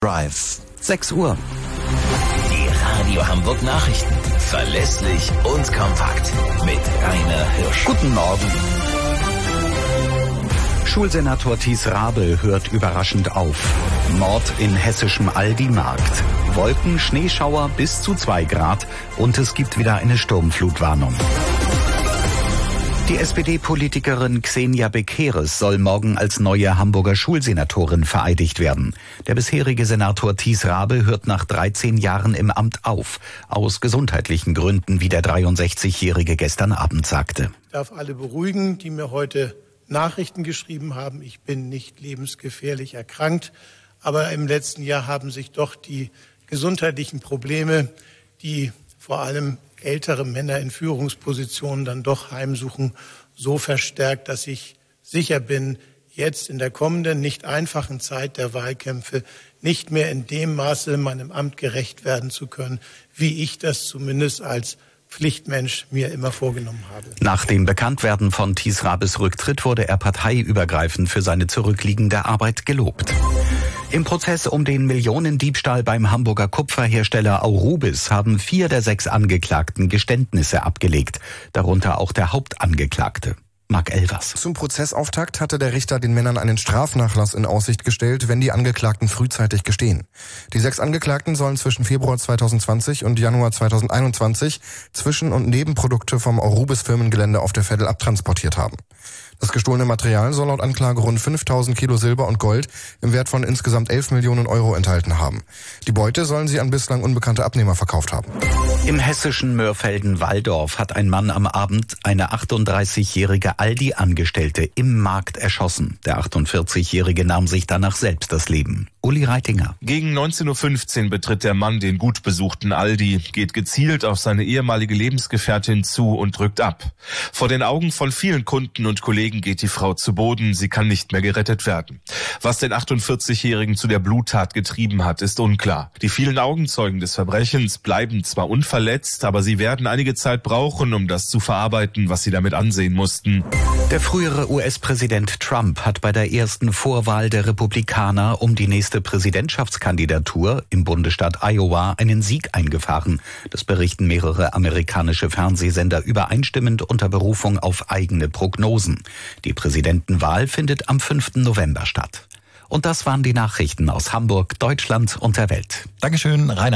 Drive. 6 Uhr. Die Radio Hamburg Nachrichten. Verlässlich und kompakt. Mit Rainer Hirsch. Guten Morgen. Schulsenator Thies Rabe hört überraschend auf. Mord in hessischem Aldi-Markt. Wolken, Schneeschauer bis zu 2 Grad und es gibt wieder eine Sturmflutwarnung. Die SPD-Politikerin Xenia Bekeres soll morgen als neue Hamburger Schulsenatorin vereidigt werden. Der bisherige Senator Thies Rabe hört nach 13 Jahren im Amt auf. Aus gesundheitlichen Gründen, wie der 63-Jährige gestern Abend sagte. Ich darf alle beruhigen, die mir heute Nachrichten geschrieben haben. Ich bin nicht lebensgefährlich erkrankt. Aber im letzten Jahr haben sich doch die gesundheitlichen Probleme, die vor allem ältere Männer in Führungspositionen dann doch heimsuchen, so verstärkt, dass ich sicher bin, jetzt in der kommenden, nicht einfachen Zeit der Wahlkämpfe nicht mehr in dem Maße meinem Amt gerecht werden zu können, wie ich das zumindest als Pflichtmensch mir immer vorgenommen habe. Nach dem Bekanntwerden von Thies Rabes Rücktritt wurde er parteiübergreifend für seine zurückliegende Arbeit gelobt. Im Prozess um den Millionendiebstahl beim Hamburger Kupferhersteller Aurubis haben 4 der 6 Angeklagten Geständnisse abgelegt, darunter auch der Hauptangeklagte. Marc Elvers. Zum Prozessauftakt hatte der Richter den Männern einen Strafnachlass in Aussicht gestellt, wenn die Angeklagten frühzeitig gestehen. Die 6 Angeklagten sollen zwischen Februar 2020 und Januar 2021 Zwischen- und Nebenprodukte vom Aurubis-Firmengelände auf der Veddel abtransportiert haben. Das gestohlene Material soll laut Anklage rund 5.000 Kilo Silber und Gold im Wert von insgesamt 11 Millionen Euro enthalten haben. Die Beute sollen sie an bislang unbekannte Abnehmer verkauft haben. Im hessischen Mörfelden-Walldorf hat ein Mann am Abend eine 38-jährige Aldi-Angestellte im Markt erschossen. Der 48-Jährige nahm sich danach selbst das Leben. Uli Reitinger. Gegen 19.15 Uhr betritt der Mann den gut besuchten Aldi, geht gezielt auf seine ehemalige Lebensgefährtin zu und drückt ab. Vor den Augen von vielen Kunden und Kollegen geht die Frau zu Boden, sie kann nicht mehr gerettet werden. Was den 48-Jährigen zu der Bluttat getrieben hat, ist unklar. Die vielen Augenzeugen des Verbrechens bleiben zwar unverletzt, aber sie werden einige Zeit brauchen, um das zu verarbeiten, was sie damit ansehen mussten. Der frühere US-Präsident Trump hat bei der ersten Vorwahl der Republikaner um die nächste Präsidentschaftskandidatur im Bundesstaat Iowa einen Sieg eingefahren. Das berichten mehrere amerikanische Fernsehsender übereinstimmend unter Berufung auf eigene Prognosen. Die Präsidentenwahl findet am 5. November statt. Und das waren die Nachrichten aus Hamburg, Deutschland und der Welt. Dankeschön, Rainer.